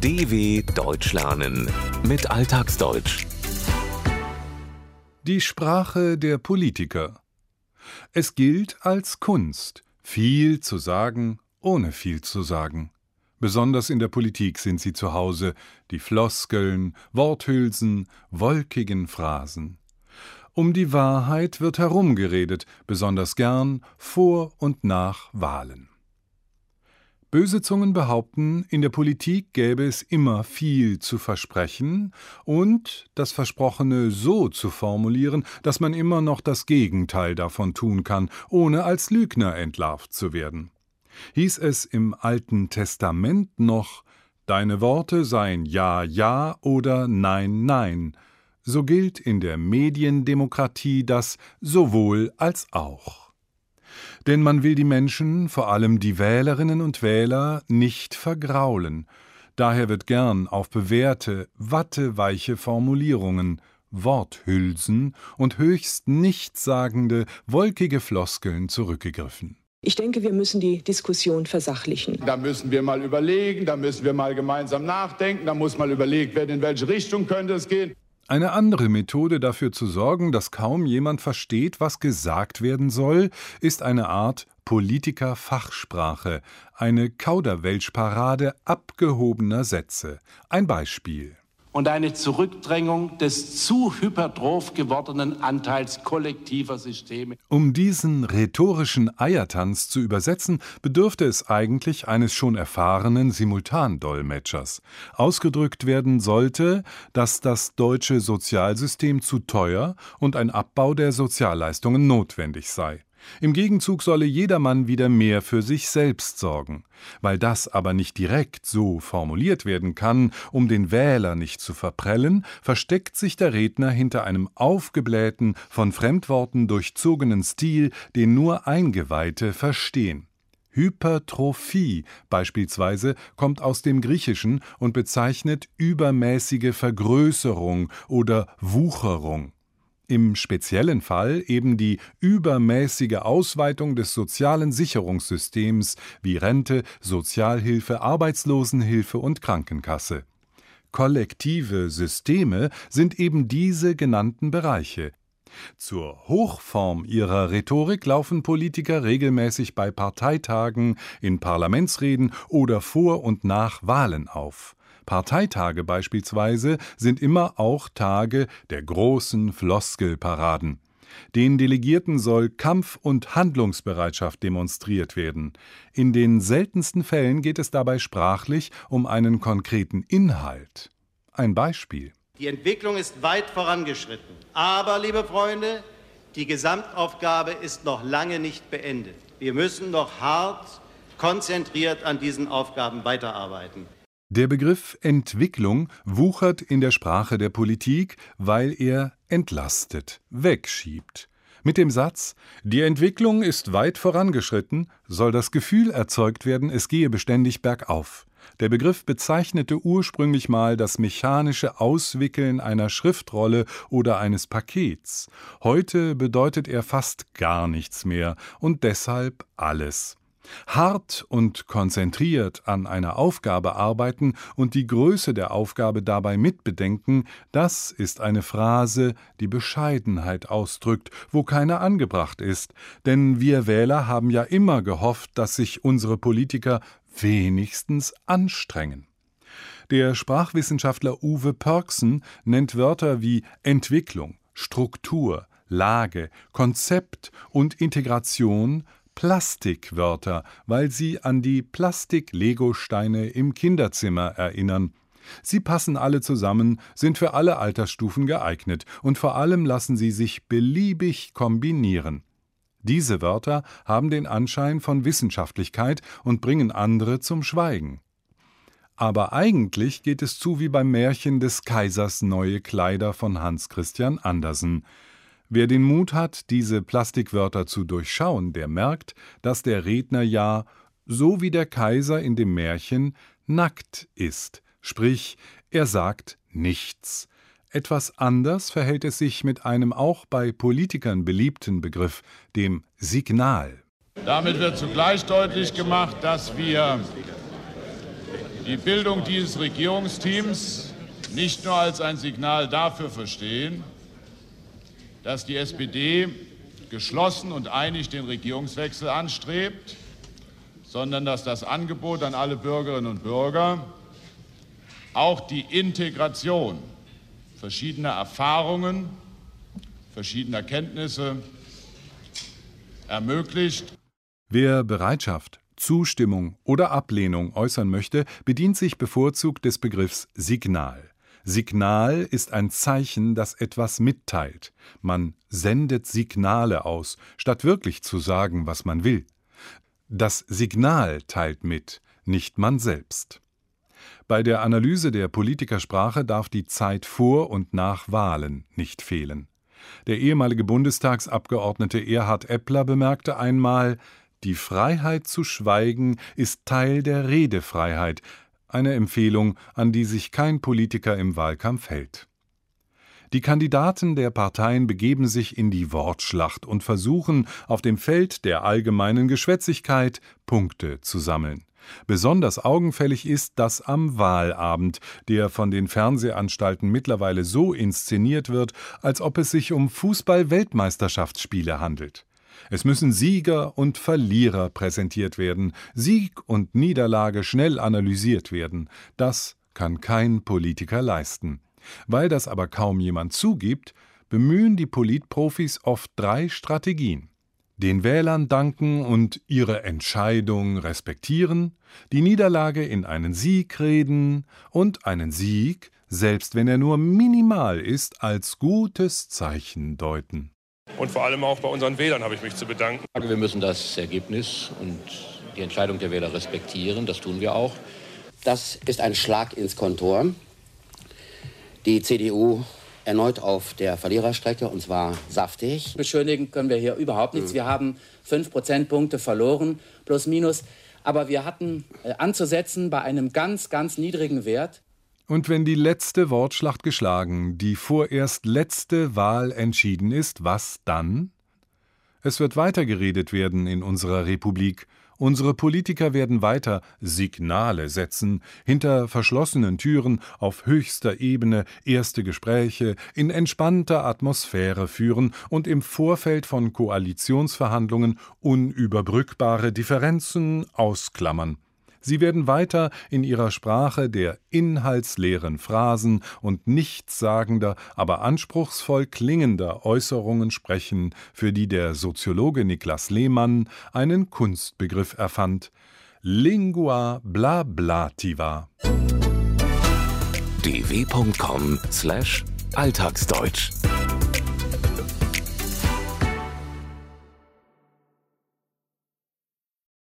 DW Deutsch lernen mit Alltagsdeutsch. Die Sprache der Politiker. Es gilt als Kunst, viel zu sagen, ohne viel zu sagen. Besonders in der Politik sind sie zu Hause, die Floskeln, Worthülsen, wolkigen Phrasen. Um die Wahrheit wird herumgeredet, besonders gern vor und nach Wahlen. Böse Zungen behaupten, in der Politik gäbe es immer viel zu versprechen und das Versprochene so zu formulieren, dass man immer noch das Gegenteil davon tun kann, ohne als Lügner entlarvt zu werden. Hieß es im Alten Testament noch, »Deine Worte seien Ja, Ja oder Nein, Nein«, so gilt in der Mediendemokratie das sowohl als auch. Denn man will die Menschen, vor allem die Wählerinnen und Wähler, nicht vergraulen. Daher wird gern auf bewährte, watteweiche Formulierungen, Worthülsen und höchst nichtssagende, wolkige Floskeln zurückgegriffen. Ich denke, wir müssen die Diskussion versachlichen. Da müssen wir mal überlegen, da müssen wir mal gemeinsam nachdenken, da muss mal überlegt werden, in welche Richtung könnte es gehen. Eine andere Methode dafür zu sorgen, dass kaum jemand versteht, was gesagt werden soll, ist eine Art Politiker-Fachsprache, eine Kauderwelsch-Parade abgehobener Sätze. Ein Beispiel. Und eine Zurückdrängung des zu hypertroph gewordenen Anteils kollektiver Systeme. Um diesen rhetorischen Eiertanz zu übersetzen, bedürfte es eigentlich eines schon erfahrenen Simultandolmetschers. Ausgedrückt werden sollte, dass das deutsche Sozialsystem zu teuer und ein Abbau der Sozialleistungen notwendig sei. Im Gegenzug solle jedermann wieder mehr für sich selbst sorgen. Weil das aber nicht direkt so formuliert werden kann, um den Wähler nicht zu verprellen, versteckt sich der Redner hinter einem aufgeblähten, von Fremdworten durchzogenen Stil, den nur Eingeweihte verstehen. Hypertrophie beispielsweise kommt aus dem Griechischen und bezeichnet übermäßige Vergrößerung oder Wucherung. Im speziellen Fall eben die übermäßige Ausweitung des sozialen Sicherungssystems wie Rente, Sozialhilfe, Arbeitslosenhilfe und Krankenkasse. Kollektive Systeme sind eben diese genannten Bereiche. Zur Hochform ihrer Rhetorik laufen Politiker regelmäßig bei Parteitagen, in Parlamentsreden oder vor und nach Wahlen auf. Parteitage beispielsweise sind immer auch Tage der großen Floskelparaden. Den Delegierten soll Kampf- und Handlungsbereitschaft demonstriert werden. In den seltensten Fällen geht es dabei sprachlich um einen konkreten Inhalt. Ein Beispiel. Die Entwicklung ist weit vorangeschritten. Aber, liebe Freunde, die Gesamtaufgabe ist noch lange nicht beendet. Wir müssen noch hart, konzentriert an diesen Aufgaben weiterarbeiten. Der Begriff Entwicklung wuchert in der Sprache der Politik, weil er entlastet, wegschiebt. Mit dem Satz, die Entwicklung ist weit vorangeschritten, soll das Gefühl erzeugt werden, es gehe beständig bergauf. Der Begriff bezeichnete ursprünglich mal das mechanische Auswickeln einer Schriftrolle oder eines Pakets. Heute bedeutet er fast gar nichts mehr und deshalb alles. Hart und konzentriert an einer Aufgabe arbeiten und die Größe der Aufgabe dabei mitbedenken, das ist eine Phrase, die Bescheidenheit ausdrückt, wo keine angebracht ist, denn wir Wähler haben ja immer gehofft, dass sich unsere Politiker wenigstens anstrengen. Der Sprachwissenschaftler Uwe Pörksen nennt Wörter wie Entwicklung, Struktur, Lage, Konzept und Integration Plastikwörter, weil sie an die Plastik-Legosteine im Kinderzimmer erinnern. Sie passen alle zusammen, sind für alle Altersstufen geeignet und vor allem lassen sie sich beliebig kombinieren. Diese Wörter haben den Anschein von Wissenschaftlichkeit und bringen andere zum Schweigen. Aber eigentlich geht es zu wie beim Märchen des Kaisers neue Kleider von Hans Christian Andersen. Wer den Mut hat, diese Plastikwörter zu durchschauen, der merkt, dass der Redner ja, so wie der Kaiser in dem Märchen, nackt ist. Sprich, er sagt nichts. Etwas anders verhält es sich mit einem auch bei Politikern beliebten Begriff, dem Signal. Damit wird zugleich deutlich gemacht, dass wir die Bildung dieses Regierungsteams nicht nur als ein Signal dafür verstehen, dass die SPD geschlossen und einig den Regierungswechsel anstrebt, sondern dass das Angebot an alle Bürgerinnen und Bürger auch die Integration verschiedener Erfahrungen, verschiedener Kenntnisse ermöglicht. Wer Bereitschaft, Zustimmung oder Ablehnung äußern möchte, bedient sich bevorzugt des Begriffs Signal. Signal ist ein Zeichen, das etwas mitteilt. Man sendet Signale aus, statt wirklich zu sagen, was man will. Das Signal teilt mit, nicht man selbst. Bei der Analyse der Politikersprache darf die Zeit vor und nach Wahlen nicht fehlen. Der ehemalige Bundestagsabgeordnete Erhard Eppler bemerkte einmal: Die Freiheit zu schweigen ist Teil der Redefreiheit, eine Empfehlung, an die sich kein Politiker im Wahlkampf hält. Die Kandidaten der Parteien begeben sich in die Wortschlacht und versuchen, auf dem Feld der allgemeinen Geschwätzigkeit Punkte zu sammeln. Besonders augenfällig ist das am Wahlabend, der von den Fernsehanstalten mittlerweile so inszeniert wird, als ob es sich um Fußball-Weltmeisterschaftsspiele handelt. Es müssen Sieger und Verlierer präsentiert werden, Sieg und Niederlage schnell analysiert werden. Das kann kein Politiker leisten. Weil das aber kaum jemand zugibt, bemühen die Politprofis oft 3 Strategien: Den Wählern danken und ihre Entscheidung respektieren, die Niederlage in einen Sieg reden und einen Sieg, selbst wenn er nur minimal ist, als gutes Zeichen deuten. Und vor allem auch bei unseren Wählern habe ich mich zu bedanken. Wir müssen das Ergebnis und die Entscheidung der Wähler respektieren. Das tun wir auch. Das ist ein Schlag ins Kontor. Die CDU erneut auf der Verliererstrecke, und zwar saftig. Beschönigen können wir hier überhaupt nichts. Wir haben 5 Prozentpunkte verloren, plus minus. Aber wir hatten anzusetzen bei einem ganz, ganz niedrigen Wert. Und wenn die letzte Wortschlacht geschlagen, die vorerst letzte Wahl entschieden ist, was dann? Es wird weitergeredet werden in unserer Republik. Unsere Politiker werden weiter Signale setzen, hinter verschlossenen Türen auf höchster Ebene erste Gespräche in entspannter Atmosphäre führen und im Vorfeld von Koalitionsverhandlungen unüberbrückbare Differenzen ausklammern. Sie werden weiter in ihrer Sprache der inhaltsleeren Phrasen und nichtssagender, aber anspruchsvoll klingender Äußerungen sprechen, für die der Soziologe Niklas Lehmann einen Kunstbegriff erfand: Lingua blablativa. dw.com/Alltagsdeutsch